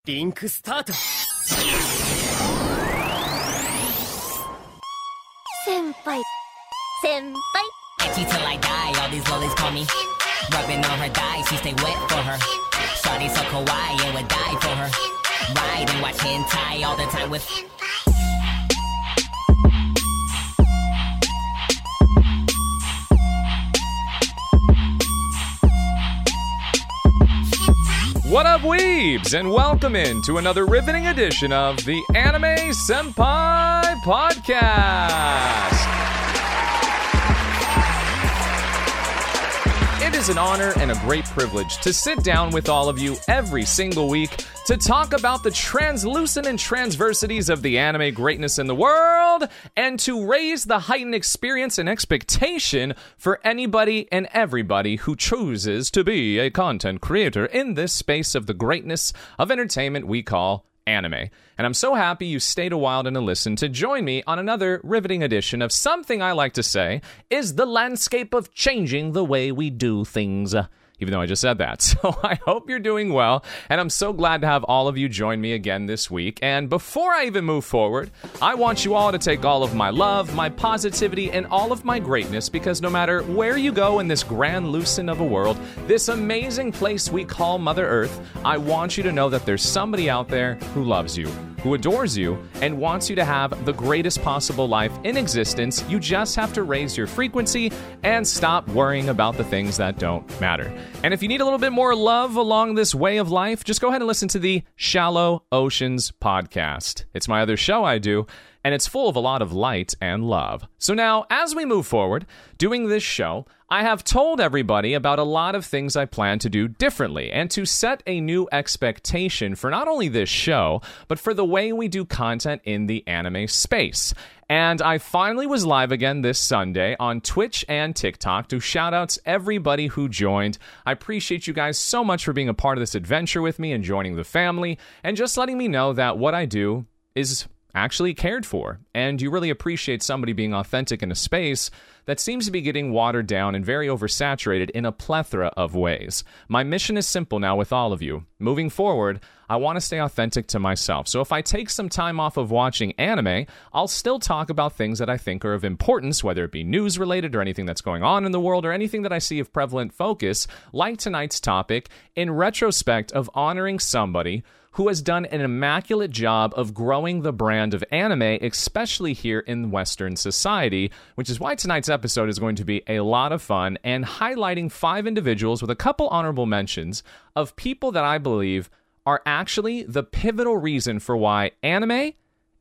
リンクスタート。 先輩。 Itchy till I die, all these lollies call me Rubbing on her thigh, she stay wet for her Shawty so kawaii and would die for her Ride and watch hentai all the time with What up, weebs, and welcome in to another riveting edition of the Anime Senpai Podcast. It is an honor and a great privilege to sit down with all of you every single week to talk about the translucent and transversities of the anime greatness in the world and to raise the heightened experience and expectation for anybody and everybody who chooses to be a content creator in this space of the greatness of entertainment we call anime. And I'm so happy you stayed a while to listen to join me on another riveting edition of something I like to say is the landscape of changing the way we do things. Even though I just said that. So I hope you're doing well, and I'm so glad to have all of you join me again this week. And before I even move forward, I want you all to take all of my love, my positivity, and all of my greatness, because no matter where you go in this grand lucent of a world, this amazing place we call Mother Earth, I want you to know that there's somebody out there who loves you, who adores you, and wants you to have the greatest possible life in existence. You just have to raise your frequency and stop worrying about the things that don't matter. And if you need a little bit more love along this way of life, just go ahead and listen to the Shallow Oceans podcast. It's my other show I do, and it's full of a lot of light and love. So now, as we move forward, doing this show, I have told everybody about a lot of things I plan to do differently and to set a new expectation for not only this show, but for the way we do content in the anime space. And I finally was live again this Sunday on Twitch and TikTok to shout outs everybody who joined. I appreciate you guys so much for being a part of this adventure with me and joining the family and just letting me know that what I do is actually cared for. And you really appreciate somebody being authentic in a space that seems to be getting watered down and very oversaturated in a plethora of ways. My mission is simple now with all of you. Moving forward, I want to stay authentic to myself. So if I take some time off of watching anime, I'll still talk about things that I think are of importance, whether it be news related or anything that's going on in the world or anything that I see of prevalent focus, like tonight's topic, in retrospect of honoring somebody who has done an immaculate job of growing the brand of anime, especially here in Western society, which is why tonight's episode is going to be a lot of fun and highlighting 5 individuals with a couple honorable mentions of people that I believe are actually the pivotal reason for why anime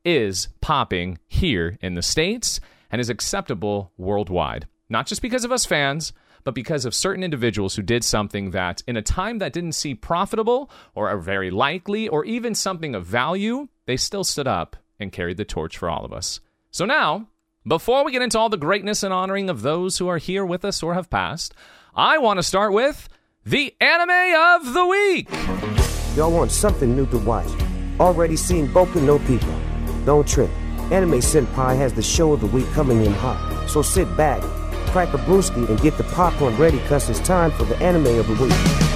is popping here in the States and is acceptable worldwide. Not just because of us fans, but because of certain individuals who did something that, in a time that didn't seem profitable or are very likely or even something of value, they still stood up and carried the torch for all of us. So now, before we get into all the greatness and honoring of those who are here with us or have passed, I want to start with the Anime of the Week. Y'all want something new to watch? Already seen Boku no Pico? Don't trip. Anime Senpai has the show of the week coming in hot. So sit back, crack a brewski, and get the popcorn ready, cause it's time for the Anime of the Week.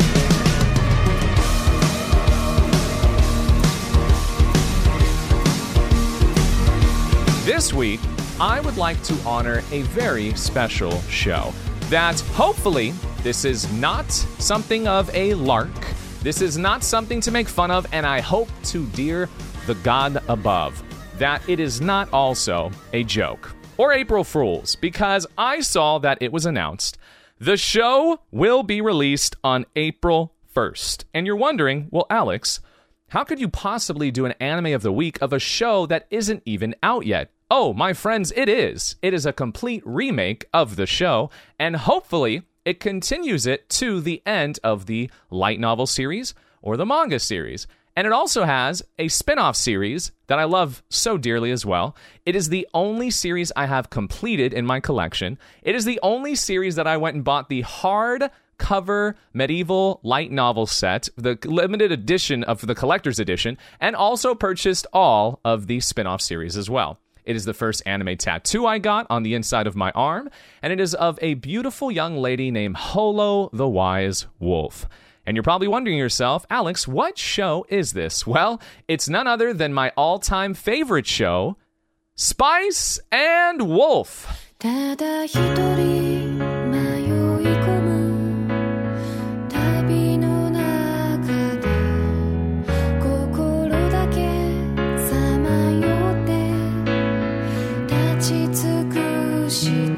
This week, I would like to honor a very special show that hopefully this is not something of a lark. This is not something to make fun of, and I hope to dear the God above that it is not also a joke or April Fools, because I saw that it was announced the show will be released on April 1st. And you're wondering, well, Alex, how could you possibly do an Anime of the Week of a show that isn't even out yet? Oh, my friends, it is. It is a complete remake of the show, and hopefully it continues it to the end of the light novel series or the manga series. And it also has a spin-off series that I love so dearly as well. It is the only series I have completed in my collection. It is the only series that I went and bought the hardcover medieval light novel set, the limited edition of the collector's edition, and also purchased all of the spin-off series as well. It is the first anime tattoo I got on the inside of my arm, and it is of a beautiful young lady named Holo the Wise Wolf. And you're probably wondering yourself, Alex, what show is this? Well, it's none other than my all-time favorite show, Spice and Wolf. ただ一人迷い込む旅の中で心だけさまよって立ち尽くした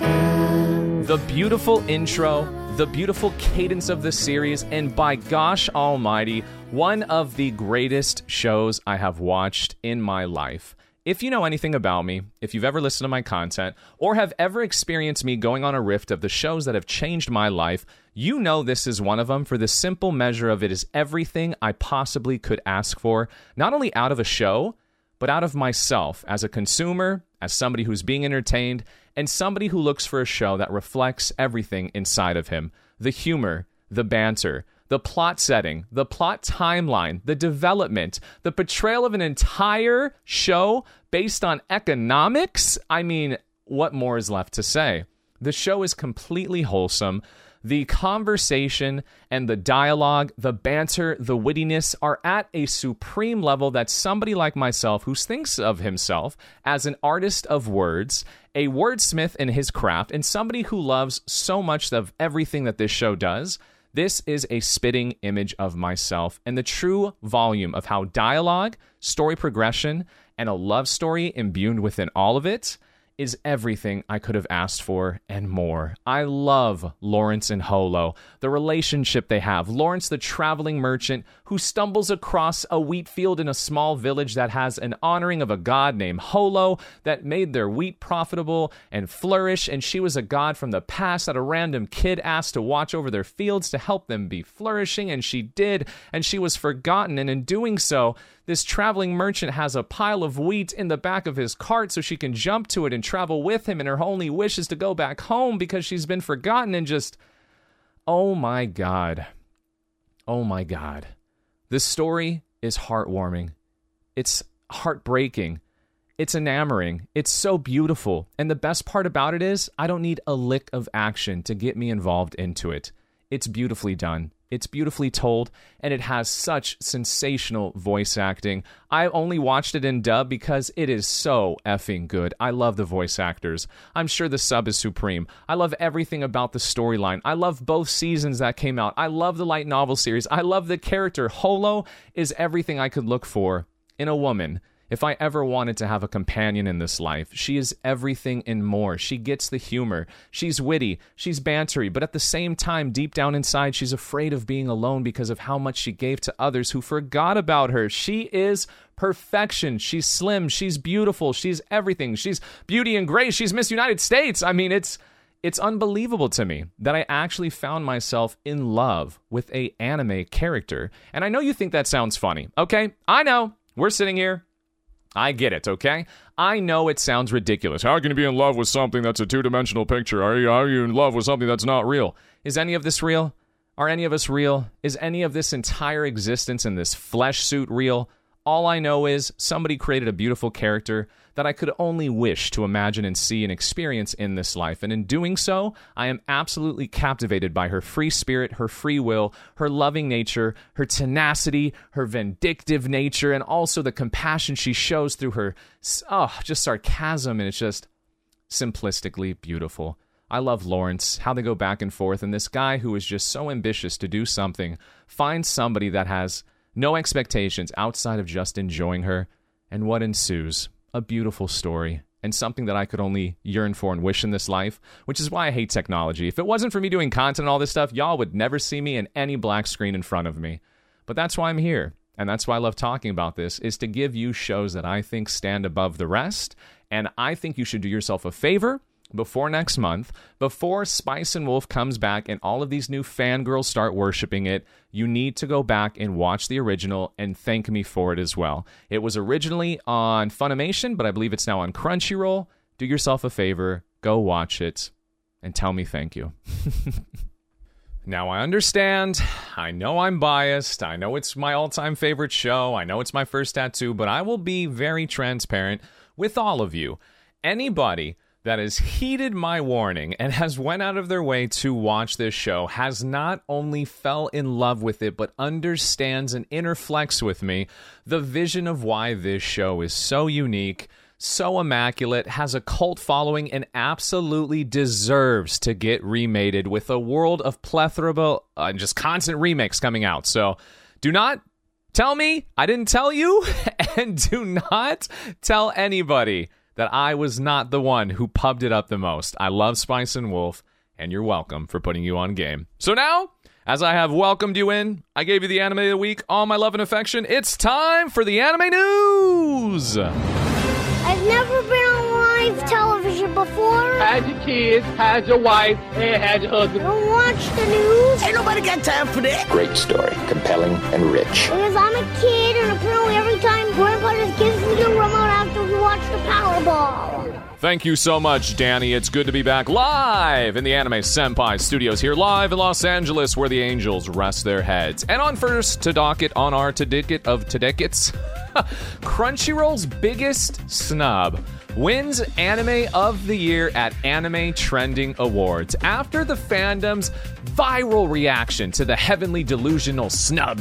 The beautiful intro, the beautiful cadence of the series, and by gosh almighty, one of the greatest shows I have watched in my life. If you know anything about me, if you've ever listened to my content, or have ever experienced me going on a rift of the shows that have changed my life, you know this is one of them for the simple measure of it is everything I possibly could ask for, not only out of a show, but out of myself as a consumer, as somebody who's being entertained, and somebody who looks for a show that reflects everything inside of him. The humor, the banter, the plot setting, the plot timeline, the development, the portrayal of an entire show based on economics. I mean, what more is left to say? The show is completely wholesome. The conversation and the dialogue, the banter, the wittiness are at a supreme level that somebody like myself, who thinks of himself as an artist of words, a wordsmith in his craft, and somebody who loves so much of everything that this show does, this is a spitting image of myself and the true volume of how dialogue, story progression, and a love story imbued within all of it is everything I could have asked for and more. I love Lawrence and Holo, the relationship they have. Lawrence, the traveling merchant who stumbles across a wheat field in a small village that has an honoring of a god named Holo that made their wheat profitable and flourish, and she was a god from the past that a random kid asked to watch over their fields to help them be flourishing, and she did, and she was forgotten, and in doing so, this traveling merchant has a pile of wheat in the back of his cart so she can jump to it and travel with him, and her only wish is to go back home because she's been forgotten, and just, oh my God. Oh my God. This story is heartwarming. It's heartbreaking. It's enamoring. It's so beautiful. And the best part about it is I don't need a lick of action to get me involved into it. It's beautifully done. It's beautifully told, and it has such sensational voice acting. I only watched it in dub because it is so effing good. I love the voice actors. I'm sure the sub is supreme. I love everything about the storyline. I love both seasons that came out. I love the light novel series. I love the character. Holo is everything I could look for in a woman. If I ever wanted to have a companion in this life, she is everything and more. She gets the humor. She's witty. She's bantery. But at the same time, deep down inside, she's afraid of being alone because of how much she gave to others who forgot about her. She is perfection. She's slim. She's beautiful. She's everything. She's beauty and grace. She's Miss United States. I mean, it's unbelievable to me that I actually found myself in love with an anime character. And I know you think that sounds funny. Okay, I know. We're sitting here. I get it, okay? I know it sounds ridiculous. How can you be in love with something that's a two-dimensional picture? Are you in love with something that's not real? Is any of this real? Are any of us real? Is any of this entire existence in this flesh suit real? All I know is somebody created a beautiful character that I could only wish to imagine and see and experience in this life. And in doing so, I am absolutely captivated by her free spirit, her free will, her loving nature, her tenacity, her vindictive nature, and also the compassion she shows through her, just sarcasm, and it's just simplistically beautiful. I love Lawrence, how they go back and forth, and this guy who is just so ambitious to do something finds somebody that has no expectations outside of just enjoying her, and what ensues? A beautiful story, and something that I could only yearn for and wish in this life, which is why I hate technology. If it wasn't for me doing content and all this stuff, y'all would never see me in any black screen in front of me. But that's why I'm here, and that's why I love talking about this, is to give you shows that I think stand above the rest, and I think you should do yourself a favor before next month, before Spice and Wolf comes back and all of these new fangirls start worshiping it, you need to go back and watch the original and thank me for it as well. It was originally on Funimation, but I believe it's now on Crunchyroll. Do yourself a favor, go watch it, and tell me thank you. Now, I understand. I know I'm biased. I know it's my all-time favorite show. I know it's my first tattoo, but I will be very transparent with all of you. Anybody that has heeded my warning and has went out of their way to watch this show has not only fell in love with it, but understands and interflects with me the vision of why this show is so unique, so immaculate, has a cult following, and absolutely deserves to get remated with a world of plethora and just constant remakes coming out. So do not tell me I didn't tell you, and do not tell anybody that I was not the one who pubbed it up the most. I love Spice and Wolf, and you're welcome for putting you on game. So now, as I have welcomed you in, I gave you the anime of the week, all my love and affection, it's time for the anime news! I've never been on live television before. Had your kids, had your wife, and had your husband. Don't watch the news. Ain't nobody got time for that. Great story, compelling and rich. Because I'm a kid, and apparently every time Grandpa just gives me the remote after we watch the Powerball. Thank you so much, Danny. It's good to be back live in the Anime Senpai studios here live in Los Angeles, where the angels rest their heads. And on first to docket on our to-dicket of to-dickets, Crunchyroll's biggest snub wins Anime of the Year at Anime Trending Awards after the fandom's viral reaction to the heavenly delusion snub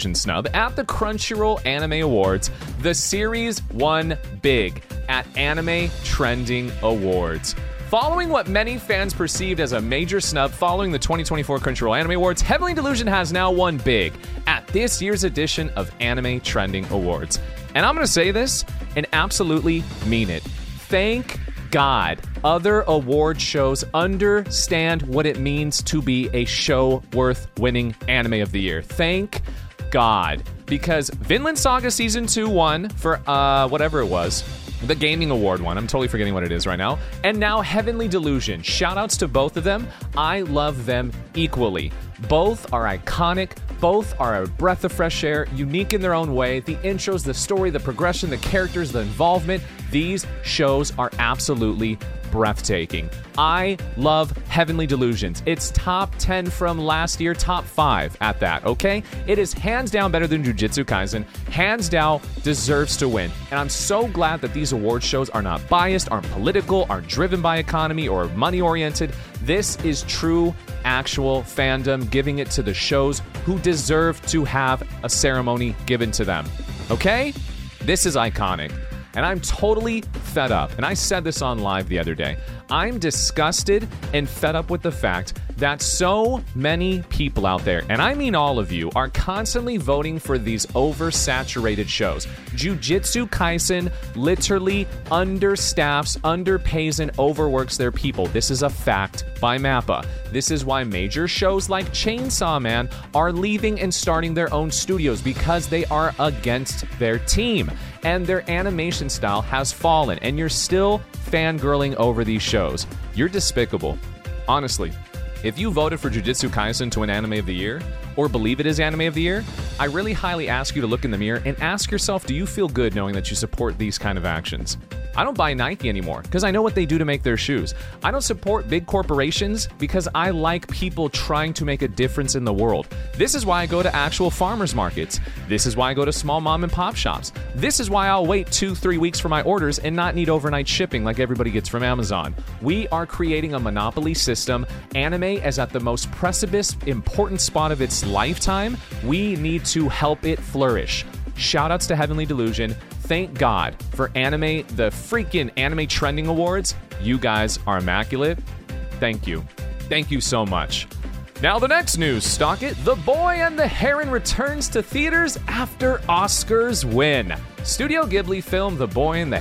at the Crunchyroll Anime Awards. The series won big at Anime Trending Awards. Following what many fans perceived as a major snub following the 2024 Crunchyroll Anime Awards, Heavenly Delusion has now won big at this year's edition of Anime Trending Awards. And I'm going to say this and absolutely mean it. Thank God other award shows understand what it means to be a show worth winning Anime of the Year. Thank God. Because Vinland Saga Season 2 won for whatever it was. The Gaming Award one. I'm totally forgetting what it is right now. And now Heavenly Delusion. Shoutouts to both of them. I love them equally. Both are iconic. Both are a breath of fresh air, unique in their own way. The intros, the story, the progression, the characters, the involvement. These shows are absolutely breathtaking. I love Heavenly Delusions. It's top 10 from last year, top 5 at that, okay? It is hands down better than Jujutsu Kaisen. Hands down deserves to win. And I'm so glad that these award shows are not biased, aren't political, aren't driven by economy or money-oriented. This is true, actual fandom giving it to the shows who deserve to have a ceremony given to them, okay? This is iconic. And I'm totally fed up. And I said this on live the other day. I'm disgusted and fed up with the fact that so many people out there, and I mean all of you, are constantly voting for these oversaturated shows. Jujutsu Kaisen literally understaffs, underpays, and overworks their people. This is a fact by MAPPA. This is why major shows like Chainsaw Man are leaving and starting their own studios, because they are against their team. And their animation style has fallen, and you're still fangirling over these shows. You're despicable. Honestly, if you voted for Jujutsu Kaisen to win Anime of the Year, or believe it is Anime of the Year, I really highly ask you to look in the mirror and ask yourself, do you feel good knowing that you support these kind of actions? I don't buy Nike anymore because I know what they do to make their shoes. I don't support big corporations because I like people trying to make a difference in the world. This is why I go to actual farmers markets. This is why I go to small mom and pop shops. This is why I'll wait 2-3 weeks for my orders and not need overnight shipping like everybody gets from Amazon. We are creating a monopoly system. Anime is at the most precipice, important spot of its lifetime. We need to help it flourish. Shoutouts to Heavenly Delusion. Thank God for anime, the freaking Anime Trending Awards. You guys are immaculate. Thank you. Thank you so much. Now the next news, stock it. The Boy and the Heron returns to theaters after Oscars win. Studio Ghibli film The Boy and the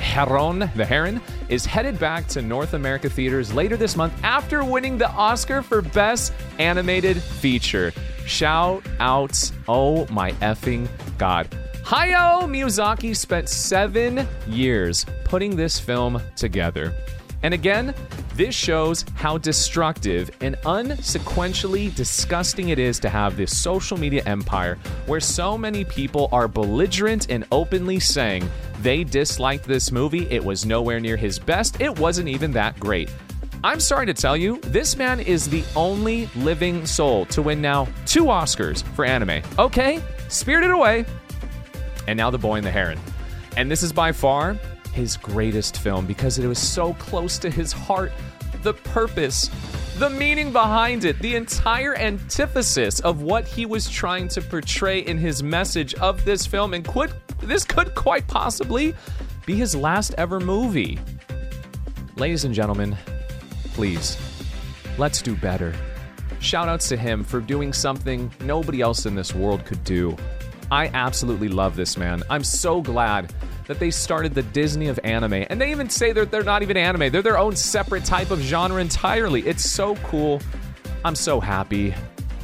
Heron, is headed back to North America theaters later this month after winning the Oscar for Best Animated Feature. Shout outs. Oh my effing God. Hayao Miyazaki spent 7 years putting this film together. And again, this shows how destructive and unsequentially disgusting it is to have this social media empire where so many people are belligerent and openly saying they disliked this movie, it was nowhere near his best, it wasn't even that great. I'm sorry to tell you, this man is the only living soul to win now 2 Oscars for anime. Okay, Spirited Away, and now The Boy and the Heron. And this is by far his greatest film because it was so close to his heart. The purpose, the meaning behind it, the entire antithesis of what he was trying to portray in his message of this film, and this could quite possibly be his last ever movie. Ladies and gentlemen, please, let's do better. Shoutouts to him for doing something nobody else in this world could do. I absolutely love this man. I'm so glad that they started the Disney of anime. And they even say that they're not even anime. They're their own separate type of genre entirely. It's so cool. I'm so happy.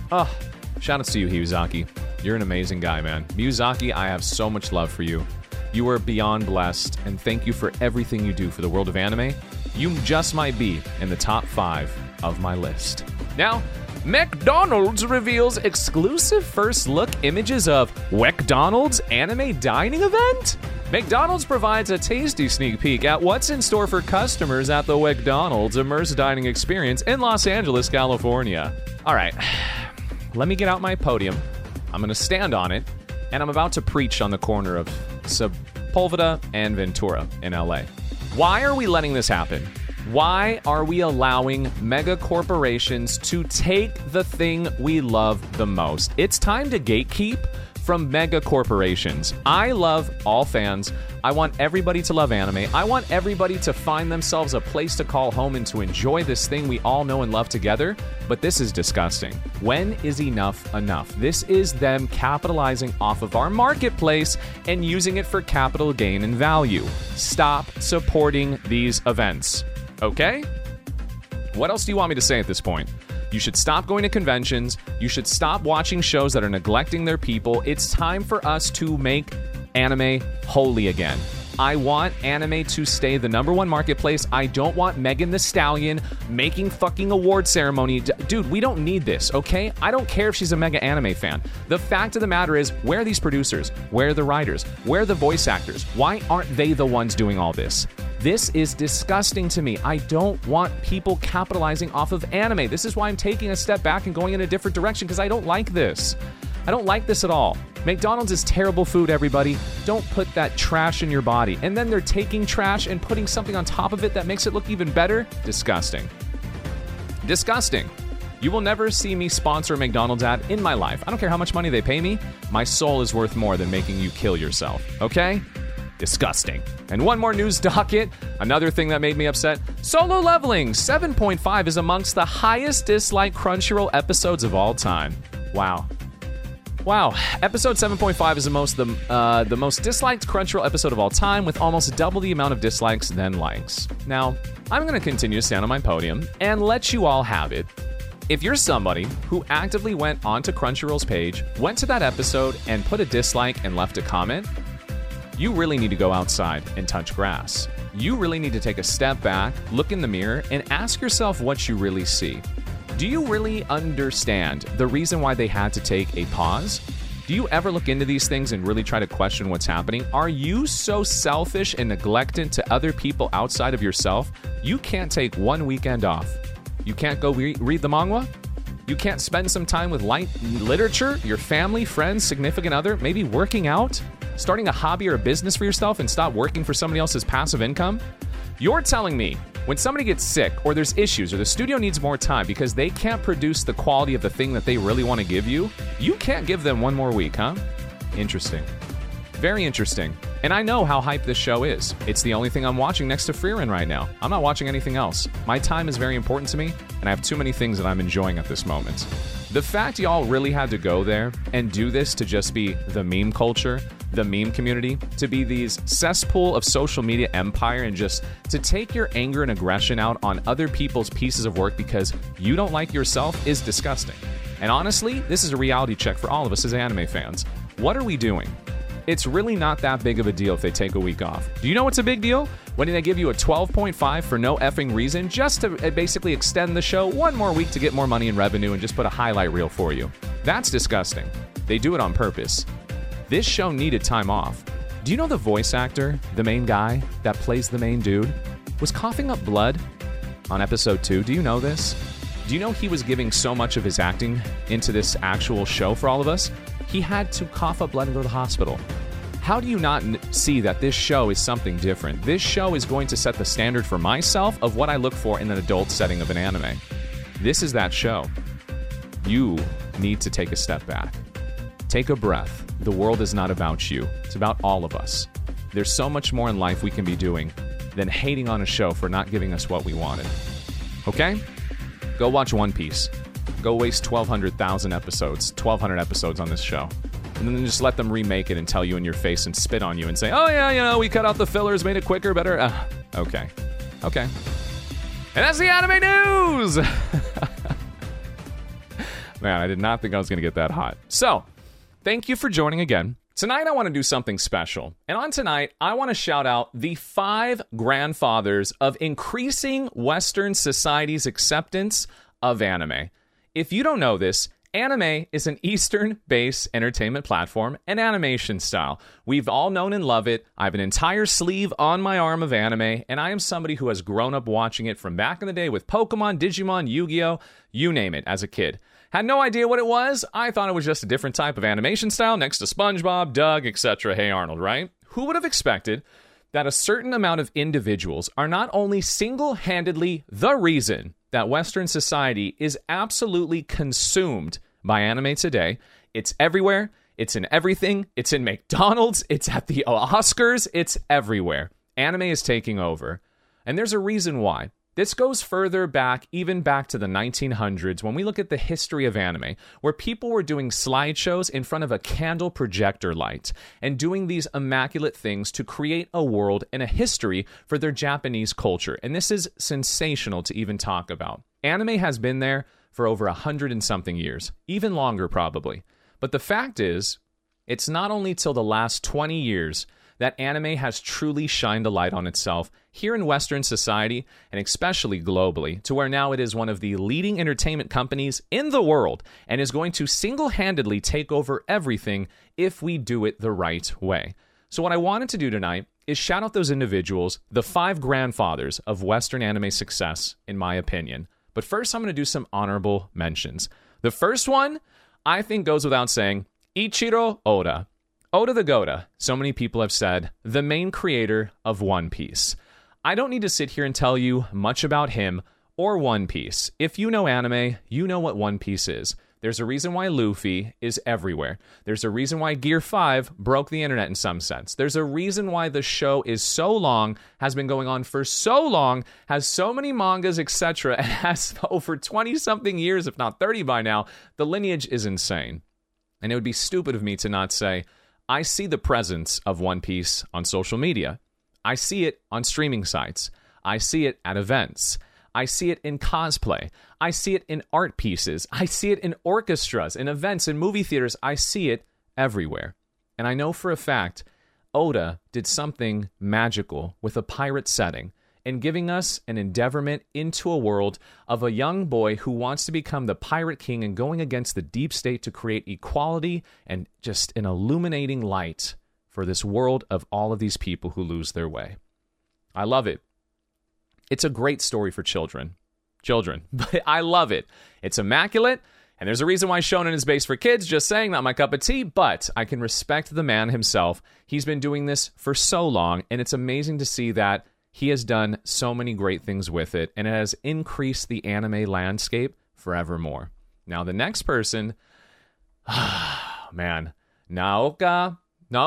Shoutouts to you, Miyazaki. You're an amazing guy, man. Miyazaki, I have so much love for you. You are beyond blessed, and thank you for everything you do for the world of anime. You just might be in the top 5 of my list. Now, McDonald's reveals exclusive first look images of WcDonald's anime dining event. McDonald's provides a tasty sneak peek at what's in store for customers at the WcDonald's immersive dining experience in Los Angeles, California. All right, let me get out my podium. I'm going to stand on it, and I'm about to preach on the corner of Sepulveda and Ventura in LA. Why are we letting this happen? Why are we allowing mega corporations to take the thing we love the most? It's time to gatekeep from mega corporations. I love all fans. I want everybody to love anime. I want everybody to find themselves a place to call home and to enjoy this thing we all know and love together. But this is disgusting. When is enough enough? This is them capitalizing off of our marketplace and using it for capital gain and value. Stop supporting these events. Okay? What else do you want me to say at this point? You should stop going to conventions. You should stop watching shows that are neglecting their people. It's time for us to make anime holy again. I want anime to stay the number one marketplace. I don't want Megan Thee Stallion making fucking award ceremony. Dude, we don't need this, okay? I don't care if she's a mega anime fan. The fact of the matter is, where are these producers? Where are the writers? Where are the voice actors? Why aren't they the ones doing all this? This is disgusting to me. I don't want people capitalizing off of anime. This is why I'm taking a step back and going in a different direction, because I don't like this. I don't like this at all. McDonald's is terrible food, everybody. Don't put that trash in your body. And then they're taking trash and putting something on top of it that makes it look even better. Disgusting. Disgusting. You will never see me sponsor a McDonald's ad in my life. I don't care how much money they pay me. My soul is worth more than making you kill yourself. Okay? Disgusting. And one more news docket. Another thing that made me upset. Solo Leveling 7.5 is amongst the highest disliked Crunchyroll episodes of all time. Wow. Episode 7.5 is the most disliked Crunchyroll episode of all time, with almost double the amount of dislikes than likes. Now, I'm going to continue to stand on my podium and let you all have it. If you're somebody who actively went onto Crunchyroll's page, went to that episode, and put a dislike and left a comment, you really need to go outside and touch grass. You really need to take a step back, look in the mirror, and ask yourself what you really see. Do you really understand the reason why they had to take a pause? Do you ever look into these things and really try to question what's happening? Are you so selfish and neglectant to other people outside of yourself, you can't take one weekend off? You can't go read the manga? You can't spend some time with light literature, your family, friends, significant other, maybe working out? Starting a hobby or a business for yourself and stop working for somebody else's passive income? You're telling me when somebody gets sick or there's issues or the studio needs more time because they can't produce the quality of the thing that they really want to give you, you can't give them one more week, huh? Interesting. Very interesting. And I know how hyped this show is. It's the only thing I'm watching next to Frieren right now. I'm not watching anything else. My time is very important to me, and I have too many things that I'm enjoying at this moment. The fact y'all really had to go there and do this to just be the meme culture, the meme community, to be these cesspool of social media empire, and just to take your anger and aggression out on other people's pieces of work because you don't like yourself is disgusting. And honestly, this is a reality check for all of us as anime fans. What are we doing? It's really not that big of a deal if they take a week off. Do you know what's a big deal? When they give you a 12.5 for no effing reason, just to basically extend the show one more week to get more money and revenue and just put a highlight reel for you. That's disgusting. They do it on purpose. This show needed time off. Do you know the voice actor, the main guy that plays the main dude, was coughing up blood on episode 2? Do you know this? Do you know he was giving so much of his acting into this actual show for all of us? He had to cough up blood and go to the hospital. How do you not see that this show is something different? This show is going to set the standard for myself of what I look for in an adult setting of an anime. This is that show. You need to take a step back. Take a breath. The world is not about you. It's about all of us. There's so much more in life we can be doing than hating on a show for not giving us what we wanted. Okay? Go watch One Piece. Go waste 1,200 episodes on this show. And then just let them remake it and tell you in your face and spit on you and say, oh yeah, we cut out the fillers, made it quicker, better. Okay. And that's the anime news! Man, I did not think I was going to get that hot. So, thank you for joining again. Tonight I want to do something special. And on tonight, I want to shout out the 5 grandfathers of increasing Western society's acceptance of anime. If you don't know this, anime is an Eastern-based entertainment platform and animation style. We've all known and love it. I have an entire sleeve on my arm of anime, and I am somebody who has grown up watching it from back in the day with Pokemon, Digimon, Yu-Gi-Oh!, you name it, as a kid. Had no idea what it was. I thought it was just a different type of animation style next to SpongeBob, Doug, etc. Hey Arnold, right? Who would have expected that a certain amount of individuals are not only single-handedly the reason that Western society is absolutely consumed by anime today? It's everywhere. It's in everything. It's in McDonald's. It's at the Oscars. It's everywhere. Anime is taking over. And there's a reason why. This goes further back, even back to the 1900s, when we look at the history of anime, where people were doing slideshows in front of a candle projector light and doing these immaculate things to create a world and a history for their Japanese culture. And this is sensational to even talk about. Anime has been there for over 100 and something years, even longer probably. But the fact is, it's not only till the last 20 years that anime has truly shined a light on itself here in Western society, and especially globally, to where now it is one of the leading entertainment companies in the world and is going to single-handedly take over everything if we do it the right way. So what I wanted to do tonight is shout out those individuals, the 5 grandfathers of Western anime success, in my opinion. But first, I'm going to do some honorable mentions. The first one, I think, goes without saying, Ichiro Oda. Oda the Goda, so many people have said, the main creator of One Piece. I don't need to sit here and tell you much about him or One Piece. If you know anime, you know what One Piece is. There's a reason why Luffy is everywhere. There's a reason why Gear 5 broke the internet in some sense. There's a reason why the show is so long, has been going on for so long, has so many mangas, etc., and has over 20-something years, if not 30 by now. The lineage is insane. And it would be stupid of me to not say, I see the presence of One Piece on social media. I see it on streaming sites. I see it at events. I see it in cosplay. I see it in art pieces. I see it in orchestras, in events, in movie theaters. I see it everywhere. And I know for a fact, Oda did something magical with a pirate setting and giving us an endeavorment into a world of a young boy who wants to become the pirate king and going against the deep state to create equality and just an illuminating light for this world of all of these people who lose their way. I love it. It's a great story for children, but I love it. It's immaculate, and there's a reason why Shonen is based for kids, just saying, not my cup of tea, but I can respect the man himself. He's been doing this for so long, and it's amazing to see that he has done so many great things with it, and it has increased the anime landscape forevermore. Now, the next person, man, Naoko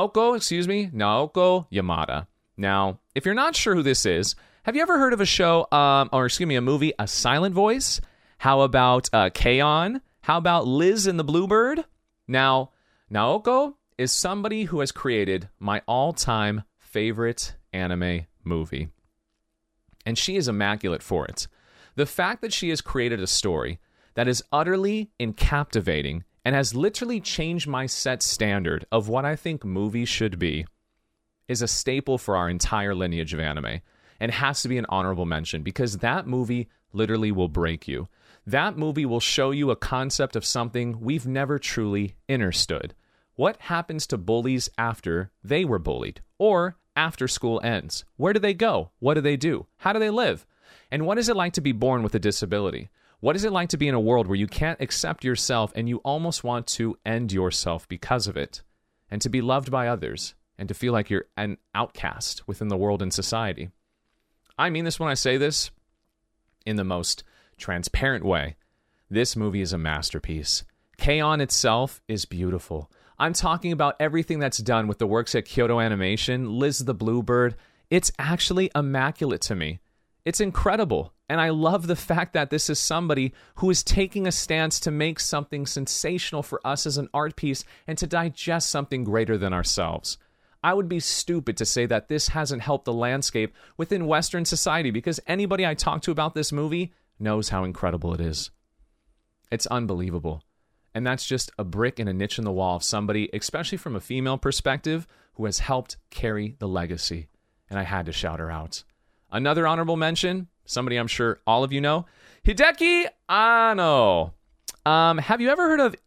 Yamada. Now, if you're not sure who this is, have you ever heard of a movie, A Silent Voice? How about K-On? How about Liz and the Bluebird? Now, Naoko is somebody who has created my all-time favorite anime movie. And she is immaculate for it. The fact that she has created a story that is utterly captivating and has literally changed my set standard of what I think movies should be is a staple for our entire lineage of anime, and has to be an honorable mention because that movie literally will break you. That movie will show you a concept of something we've never truly understood. What happens to bullies after they were bullied, or after school ends? Where do they go? What do they do? How do they live? And what is it like to be born with a disability? What is it like to be in a world where you can't accept yourself and you almost want to end yourself because of it? And to be loved by others, and to feel like you're an outcast within the world and society. I mean this when I say this in the most transparent way. This movie is a masterpiece. K-On! Itself is beautiful. I'm talking about everything that's done with the works at Kyoto Animation, Liz the Bluebird. It's actually immaculate to me. It's incredible. And I love the fact that this is somebody who is taking a stance to make something sensational for us as an art piece and to digest something greater than ourselves. I would be stupid to say that this hasn't helped the landscape within Western society, because anybody I talk to about this movie knows how incredible it is. It's unbelievable. And that's just a brick in a niche in the wall of somebody, especially from a female perspective, who has helped carry the legacy. And I had to shout her out. Another honorable mention, somebody I'm sure all of you know, Hideki Anno. Have you ever heard of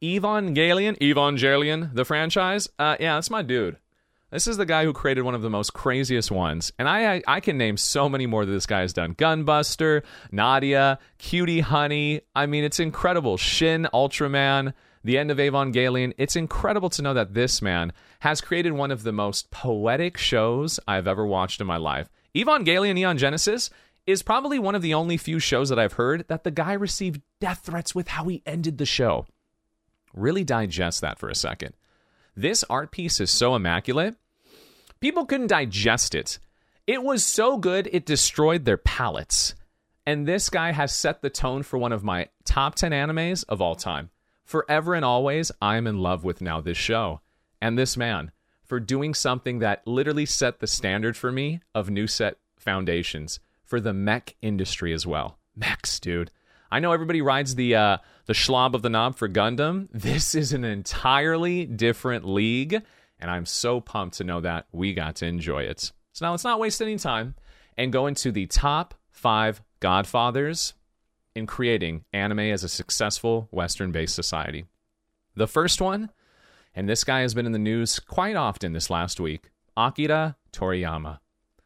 Evangelion, the franchise? Yeah, that's my dude. This is the guy who created one of the most craziest ones. And I can name so many more that this guy has done. Gunbuster, Nadia, Cutie Honey. I mean, it's incredible. Shin Ultraman, the end of Evangelion. It's incredible to know that this man has created one of the most poetic shows I've ever watched in my life. Evangelion Neon Genesis is probably one of the only few shows that I've heard that the guy received death threats with how he ended the show. Really digest that for a second. This art piece is so immaculate. People couldn't digest it. It was so good, it destroyed their palates. And this guy has set the tone for one of my top 10 animes of all time. Forever and always, I'm in love with now this show. And this man, for doing something that literally set the standard for me of new set foundations for the mech industry as well. Mechs, dude. I know everybody rides the schlob of the knob for Gundam. This is an entirely different league. And I'm so pumped to know that we got to enjoy it. So now let's not waste any time and go into the top 5 godfathers in creating anime as a successful Western-based society. The first one, and this guy has been in the news quite often this last week, Akira Toriyama.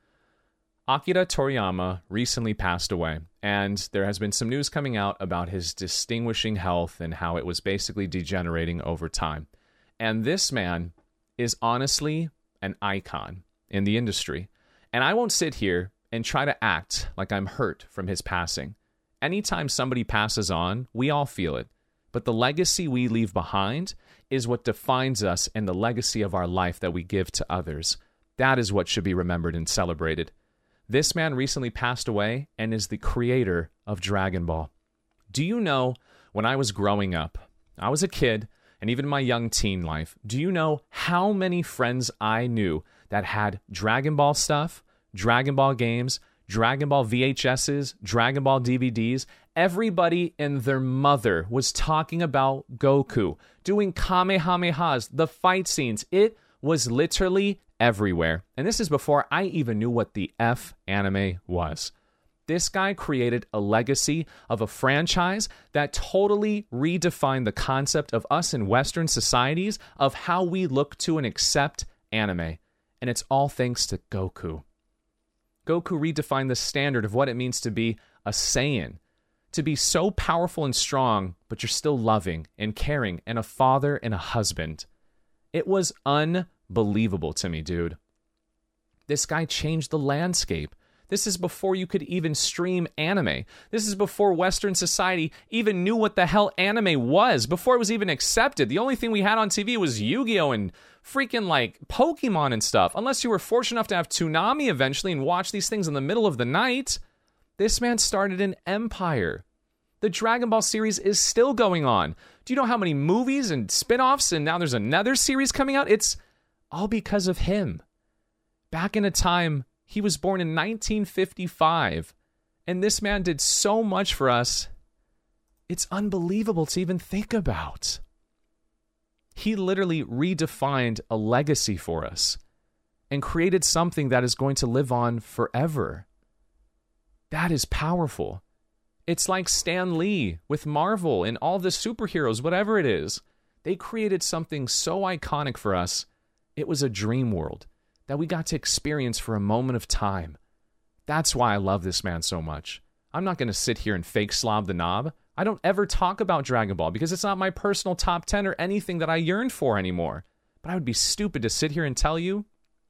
Akira Toriyama recently passed away, and there has been some news coming out about his distinguishing health and how it was basically degenerating over time. And this man is honestly an icon in the industry. And I won't sit here and try to act like I'm hurt from his passing. Anytime somebody passes on, we all feel it. But the legacy we leave behind is what defines us and the legacy of our life that we give to others. That is what should be remembered and celebrated. This man recently passed away and is the creator of Dragon Ball. Do you know, when I was growing up, I was a kid, and even my young teen life, do you know how many friends I knew that had Dragon Ball stuff, Dragon Ball games, Dragon Ball VHSs, Dragon Ball DVDs? Everybody and their mother was talking about Goku, doing Kamehamehas, the fight scenes. It was literally everywhere. And this is before I even knew what the F anime was. This guy created a legacy of a franchise that totally redefined the concept of us in Western societies of how we look to and accept anime. And it's all thanks to Goku. Goku redefined the standard of what it means to be a Saiyan. To be so powerful and strong, but you're still loving and caring and a father and a husband. It was unbelievable to me, dude. This guy changed the landscape. This is before you could even stream anime. This is before Western society even knew what the hell anime was, before it was even accepted. The only thing we had on TV was Yu-Gi-Oh! And freaking like Pokemon and stuff. Unless you were fortunate enough to have Toonami eventually and watch these things in the middle of the night. This man started an empire. The Dragon Ball series is still going on. Do you know how many movies and spin-offs and now there's another series coming out? It's all because of him. Back in a time, he was born in 1955, and this man did so much for us. It's unbelievable to even think about. He literally redefined a legacy for us and created something that is going to live on forever. That is powerful. It's like Stan Lee with Marvel and all the superheroes, whatever it is. They created something so iconic for us. It was a dream world that we got to experience for a moment of time. That's why I love this man so much. I'm not going to sit here and fake slob the knob. I don't ever talk about Dragon Ball because it's not my personal top 10 or anything that I yearn for anymore. But I would be stupid to sit here and tell you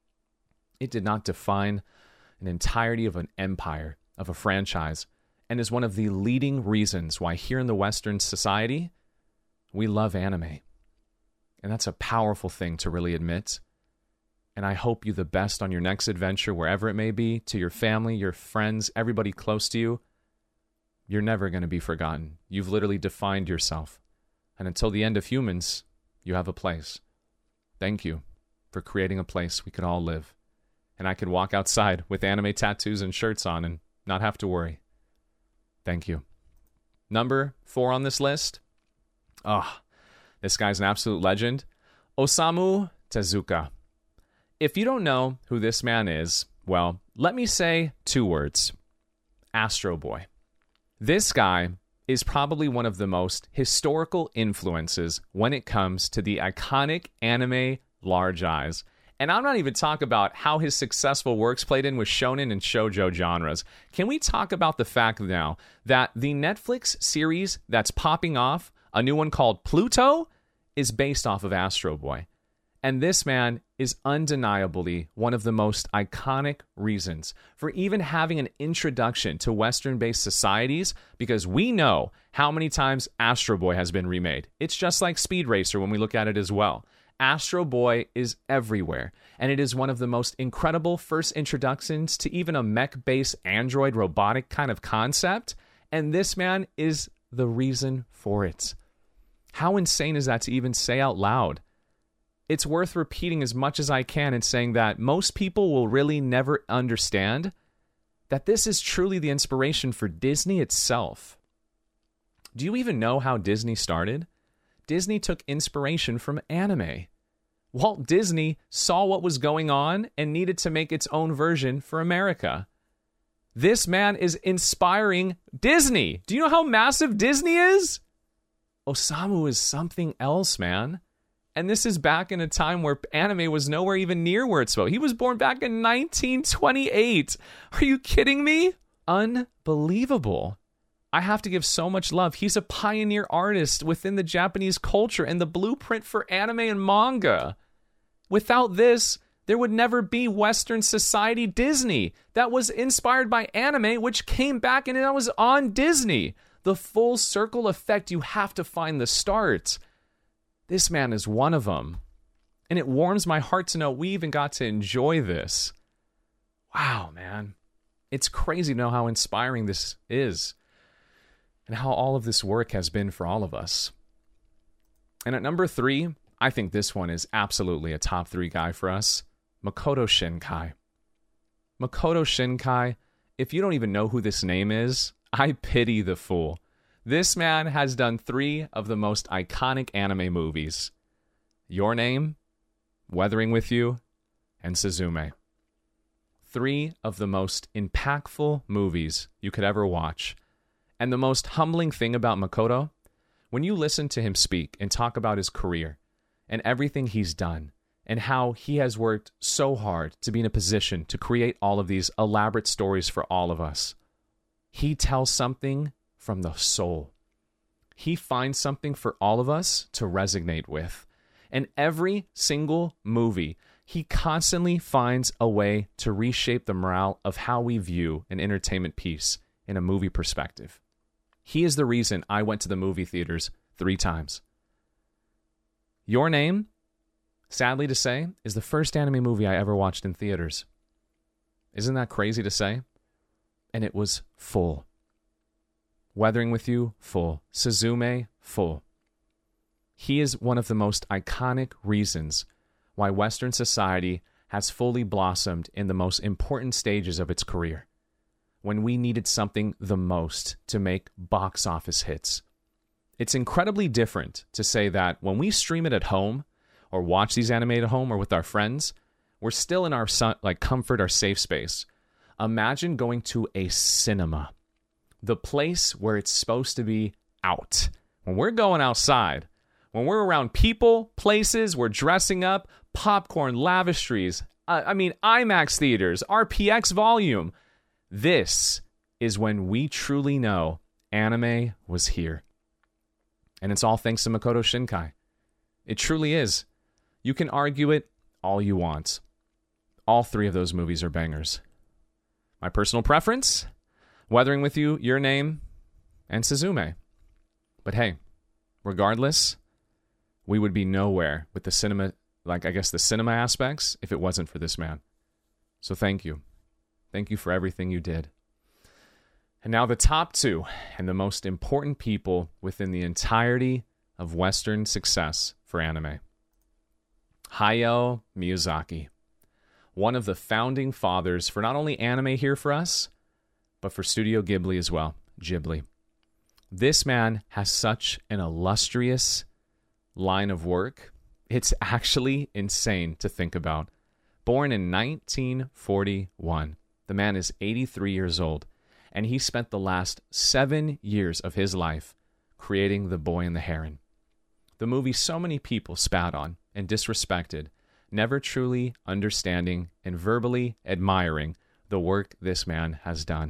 It did not define an entirety of an empire, of a franchise, and is one of the leading reasons why here in the Western society, we love anime. And that's a powerful thing to really admit. And I hope you the best on your next adventure, wherever it may be, to your family, your friends, everybody close to you. You're never going to be forgotten. You've literally defined yourself. And until the end of humans, you have a place. Thank you for creating a place we could all live. And I could walk outside with anime tattoos and shirts on and not have to worry. Thank you. Number 4 on this list. This guy's an absolute legend. Osamu Tezuka. If you don't know who this man is, well, let me say 2 words. Astro Boy. This guy is probably one of the most historical influences when it comes to the iconic anime Large Eyes. And I'm not even talking about how his successful works played in with shonen and shoujo genres. Can we talk about the fact now that the Netflix series that's popping off, a new one called Pluto, is based off of Astro Boy? And this man is undeniably one of the most iconic reasons for even having an introduction to Western-based societies, because we know how many times Astro Boy has been remade. It's just like Speed Racer when we look at it as well. Astro Boy is everywhere, and it is one of the most incredible first introductions to even a mech-based android robotic kind of concept, and this man is the reason for it. How insane is that to even say out loud? It's worth repeating as much as I can and saying that most people will really never understand that this is truly the inspiration for Disney itself. Do you even know how Disney started? Disney took inspiration from anime. Walt Disney saw what was going on and needed to make its own version for America. This man is inspiring Disney. Do you know how massive Disney is? Osamu is something else, man. And this is back in a time where anime was nowhere even near where it's supposed. He was born back in 1928. Are you kidding me? Unbelievable. I have to give so much love. He's a pioneer artist within the Japanese culture and the blueprint for anime and manga. Without this, there would never be Western society Disney. That was inspired by anime, which came back and it was on Disney. The full circle effect, you have to find the start. This man is one of them. And it warms my heart to know we even got to enjoy this. Wow, man. It's crazy to know how inspiring this is and how all of this work has been for all of us. And at number 3, I think this one is absolutely a top 3 guy for us. Makoto Shinkai. Makoto Shinkai, if you don't even know who this name is, I pity the fool. This man has done 3 of the most iconic anime movies. Your Name, Weathering with You, and Suzume. 3 of the most impactful movies you could ever watch. And the most humbling thing about Makoto, when you listen to him speak and talk about his career and everything he's done and how he has worked so hard to be in a position to create all of these elaborate stories for all of us, he tells something from the soul. He finds something for all of us to resonate with. And every single movie, he constantly finds a way to reshape the morale of how we view an entertainment piece in a movie perspective. He is the reason I went to the movie theaters 3 times. Your Name, sadly to say, is the first anime movie I ever watched in theaters. Isn't that crazy to say? And it was full. Weathering with You, full. Suzume, full. He is one of the most iconic reasons why Western society has fully blossomed in the most important stages of its career, when we needed something the most to make box office hits. It's incredibly different to say that when we stream it at home or watch these anime at home or with our friends, we're still in our comfort, our safe space. Imagine going to a cinema, the place where it's supposed to be out. When we're going outside, when we're around people, places, we're dressing up, popcorn, lavishries, IMAX theaters, RPX volume. This is when we truly know anime was here. And it's all thanks to Makoto Shinkai. It truly is. You can argue it all you want. All three of those movies are bangers. My personal preference, Weathering With You, Your Name, and Suzume. But hey, regardless, we would be nowhere with the cinema, the cinema aspects, if it wasn't for this man. So thank you. Thank you for everything you did. And now the top two and the most important people within the entirety of Western success for anime. Hayao Miyazaki, one of the founding fathers for not only anime here for us, but for Studio Ghibli as well, Ghibli. This man has such an illustrious line of work. It's actually insane to think about. Born in 1941, the man is 83 years old, and he spent the last 7 years of his life creating The Boy and the Heron. The movie so many people spat on and disrespected, never truly understanding and verbally admiring the work this man has done.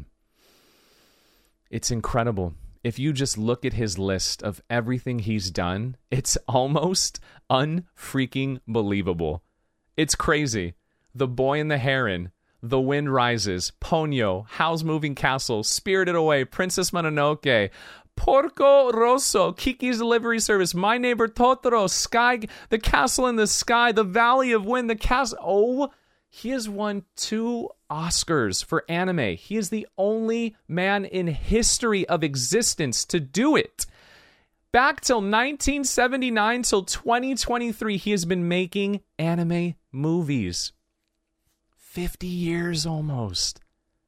It's incredible. If you just look at his list of everything he's done, it's almost unfreaking believable. It's crazy. The Boy and the Heron, The Wind Rises, Ponyo, Howl's Moving Castle, Spirited Away, Princess Mononoke, Porco Rosso, Kiki's Delivery Service, My Neighbor Totoro, Sky, The Castle in the Sky, The Valley of Wind, The Castle. Oh, he has won 2 Oscars for anime. He is the only man in history of existence to do it. Back till 1979 till 2023, he has been making anime movies. 50 years almost.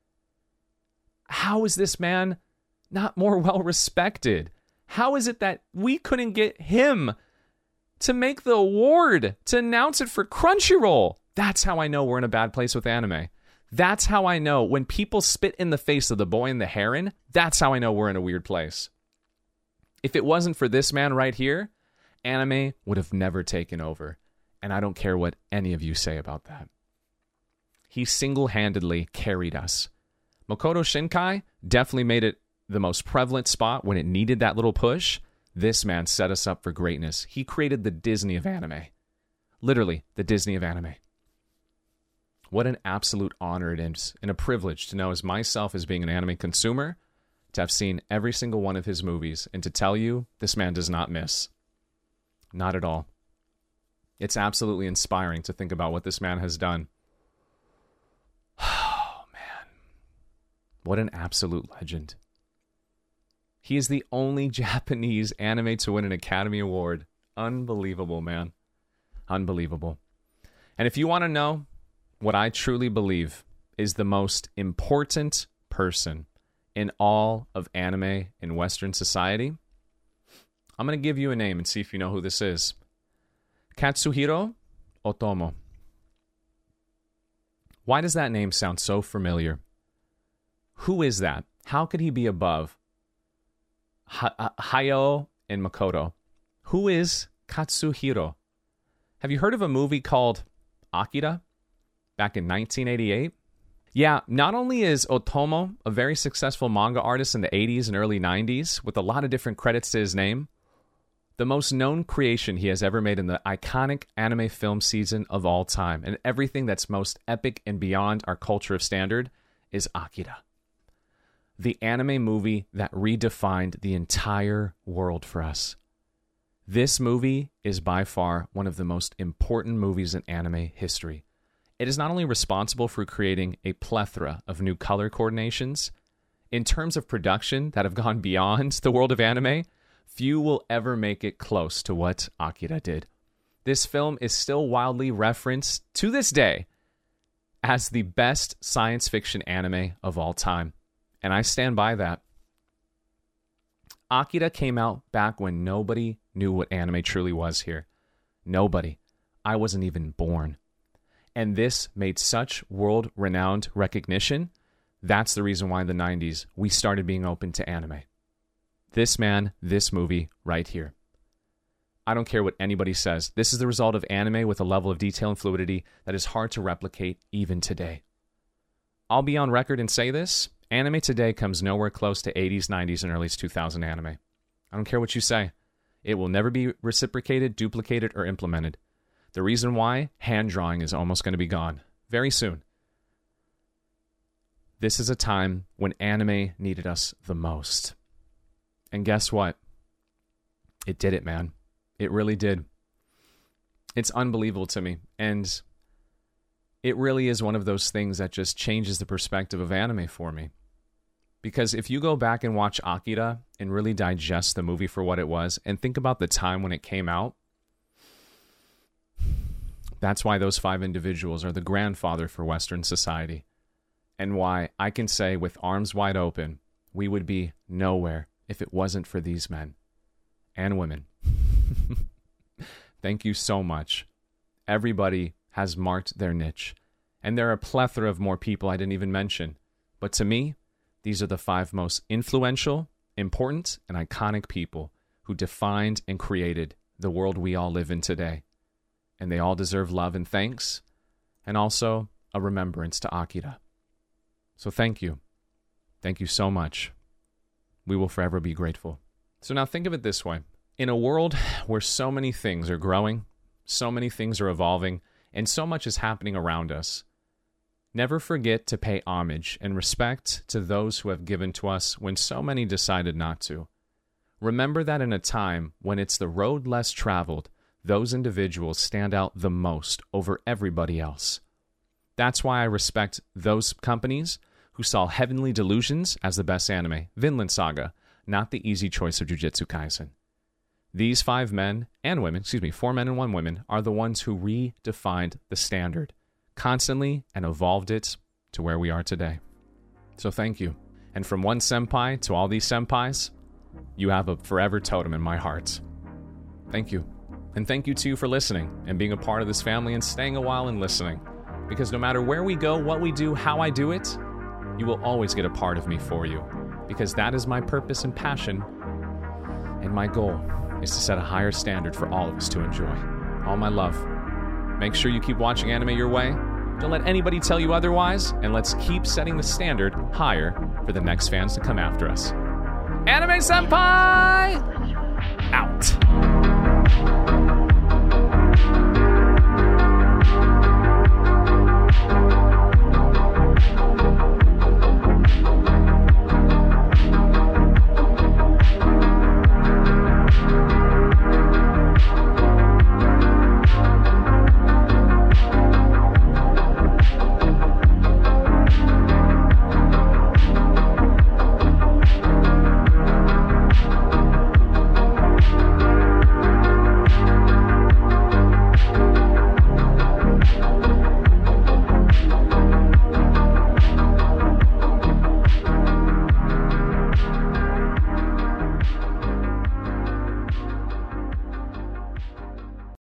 How is this man not more well respected? How is it that we couldn't get him to make the award, to announce it for Crunchyroll? That's how I know we're in a bad place with anime. That's how I know when people spit in the face of The Boy and the Heron, that's how I know we're in a weird place. If it wasn't for this man right here, anime would have never taken over. And I don't care what any of you say about that. He single-handedly carried us. Makoto Shinkai definitely made it the most prevalent spot when it needed that little push. This man set us up for greatness. He created the Disney of anime. Literally, the Disney of anime. What an absolute honor it is and a privilege to know as myself as being an anime consumer, to have seen every single one of his movies and to tell you this man does not miss. Not at all. It's absolutely inspiring to think about what this man has done. Oh, man. What an absolute legend. He is the only Japanese anime to win an Academy Award. Unbelievable, man. Unbelievable. And if you want to know what I truly believe is the most important person in all of anime in Western society, I'm going to give you a name and see if you know who this is. Katsuhiro Otomo. Why does that name sound so familiar? Who is that? How could he be above Hayao and Makoto? Who is Katsuhiro? Have you heard of a movie called Akira back in 1988? Yeah, not only is Otomo a very successful manga artist in the 80s and early 90s with a lot of different credits to his name, the most known creation he has ever made in the iconic anime film season of all time, and everything that's most epic and beyond our culture of standard, is Akira. The anime movie that redefined the entire world for us. This movie is by far one of the most important movies in anime history. It is not only responsible for creating a plethora of new color coordinations, in terms of production that have gone beyond the world of anime, few will ever make it close to what Akira did. This film is still wildly referenced to this day as the best science fiction anime of all time. And I stand by that. Akira came out back when nobody knew what anime truly was here. Nobody. I wasn't even born. And this made such world-renowned recognition. That's the reason why in the 90s we started being open to anime. This man, this movie, right here. I don't care what anybody says. This is the result of anime with a level of detail and fluidity that is hard to replicate even today. I'll be on record and say this. Anime today comes nowhere close to 80s, 90s, and early 2000 anime. I don't care what you say. It will never be reciprocated, duplicated, or implemented. The reason why, hand drawing is almost going to be gone. very soon. This is a time when anime needed us the most. And guess what? It did it, man. It really did. It's unbelievable to me. And it really is one of those things that just changes the perspective of anime for me. Because if you go back and watch Akira and really digest the movie for what it was and think about the time when it came out, that's why those 5 individuals are the grandfather for Western society. And why I can say with arms wide open, we would be nowhere if it wasn't for these men and women. Thank you so much. Everybody has marked their niche. And there are a plethora of more people I didn't even mention. But to me, these are the 5 most influential, important, and iconic people who defined and created the world we all live in today. And they all deserve love and thanks, and also a remembrance to Akira. So thank you. Thank you so much. We will forever be grateful. So now think of it this way. In a world where so many things are growing, so many things are evolving, and so much is happening around us, never forget to pay homage and respect to those who have given to us when so many decided not to. Remember that in a time when it's the road less traveled, those individuals stand out the most over everybody else. That's why I respect those companies who saw Heavenly Delusions as the best anime, Vinland Saga, not the easy choice of Jujutsu Kaisen. These 5 men and women, 4 men and 1 woman, are the ones who redefined the standard constantly and evolved it to where we are today. So thank you. And from one senpai to all these senpais, you have a forever totem in my heart. Thank you. And thank you to you for listening and being a part of this family and staying a while and listening. Because no matter where we go, what we do, how I do it, you will always get a part of me for you. Because that is my purpose and passion. And my goal is to set a higher standard for all of us to enjoy. All my love. Make sure you keep watching anime your way. Don't let anybody tell you otherwise. And let's keep setting the standard higher for the next fans to come after us. Anime Senpai! Out.